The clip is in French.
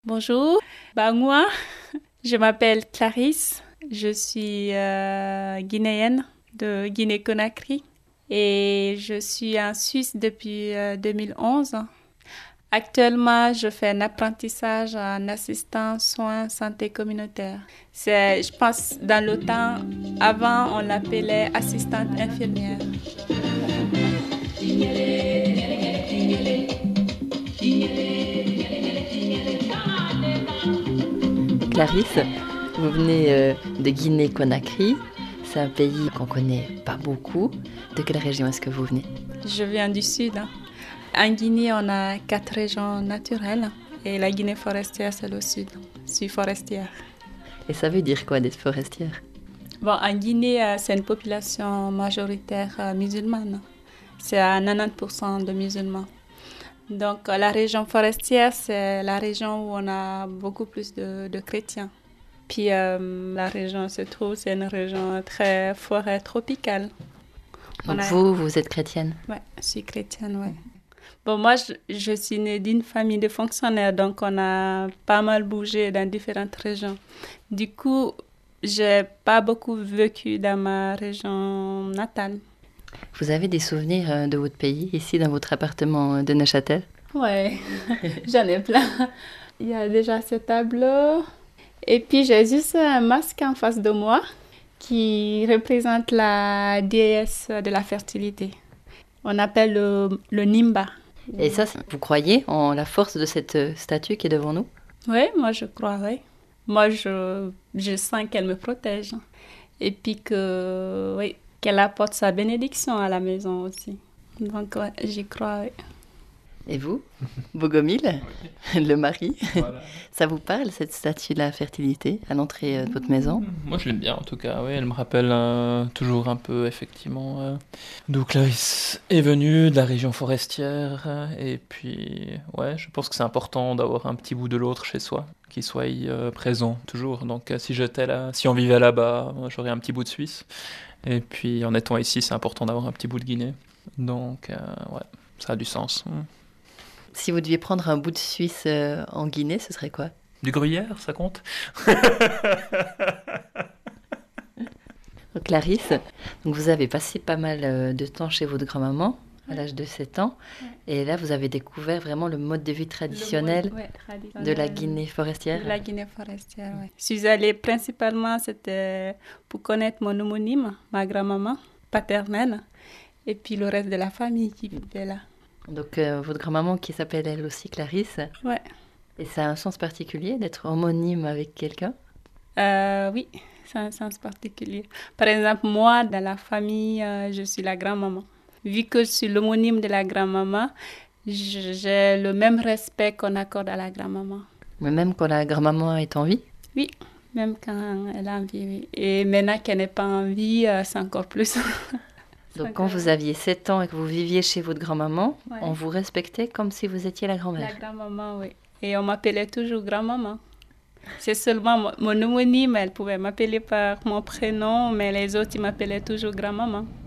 Bonjour, moi, je m'appelle Clarisse, je suis guinéenne de Guinée-Conakry et je suis en Suisse depuis 2011. Actuellement, je fais un apprentissage en assistant soins santé communautaire. Je pense, dans le temps, avant, on l'appelait assistante infirmière. Clarisse, vous venez de Guinée-Conakry. C'est un pays qu'on connaît pas beaucoup. De quelle région est-ce que vous venez? Je viens du sud. En Guinée, on a 4 régions naturelles et la Guinée forestière, c'est le sud. Je suis forestière. Et ça veut dire quoi d'être forestière? En Guinée, c'est une population majoritaire musulmane. C'est à 90% de musulmans. Donc, la région forestière, c'est la région où on a beaucoup plus de chrétiens. Puis, la région se trouve, c'est une région très forêt tropicale. Donc vous êtes chrétienne? Oui, je suis chrétienne, oui. Moi, je suis née d'une famille de fonctionnaires, donc on a pas mal bougé dans différentes régions. Du coup, j'ai pas beaucoup vécu dans ma région natale. Vous avez des souvenirs de votre pays, ici dans votre appartement de Neuchâtel? Ouais, j'en ai plein. Il y a déjà ce tableau. Et puis, j'ai juste un masque en face de moi qui représente la déesse de la fertilité. On appelle le Nimba. Et ça, vous croyez en la force de cette statue qui est devant nous? Oui, moi je crois, oui. Moi, je sens qu'elle me protège. Et puis oui, qu'elle apporte sa bénédiction à la maison aussi. Donc, ouais, j'y crois, oui. Et vous, Bogomil, le mari, Voilà. ça vous parle cette statue de la fertilité à l'entrée de votre maison? Moi je l'aime bien en tout cas, oui, elle me rappelle toujours un peu effectivement d'où Clarisse est venue, de la région forestière, et puis ouais, je pense que c'est important d'avoir un petit bout de l'autre chez soi, qui soit présent toujours, donc si on vivait là-bas, j'aurais un petit bout de Suisse, et puis en étant ici c'est important d'avoir un petit bout de Guinée, donc ouais, ça a du sens. Si vous deviez prendre un bout de Suisse en Guinée, ce serait quoi? Du gruyère, ça compte? Clarisse, donc vous avez passé pas mal de temps chez votre grand-maman à l'âge de 7 ans. Et là, vous avez découvert vraiment le mode de vie traditionnel de la Guinée forestière. De la Guinée forestière, oui. Je suis allée principalement, c'était pour connaître mon homonyme, ma grand-maman paternelle, et puis le reste de la famille qui vivait là. Donc, votre grand-maman qui s'appelle elle aussi Clarisse. Ouais. Et ça a un sens particulier d'être homonyme avec quelqu'un? Oui, c'est un sens particulier. Par exemple, moi, dans la famille, je suis la grand-maman. Vu que je suis l'homonyme de la grand-maman, j'ai le même respect qu'on accorde à la grand-maman. Mais même quand la grand-maman est en vie? Oui, même quand elle a envie, oui. Et maintenant qu'elle n'est pas en vie, c'est encore plus. Donc, quand vous aviez 7 ans et que vous viviez chez votre grand-maman, Ouais. on vous respectait comme si vous étiez la grand-mère. La grand-maman, oui. Et on m'appelait toujours grand-maman. C'est seulement mon homonyme, elle pouvait m'appeler par mon prénom, mais les autres, ils m'appelaient toujours grand-maman.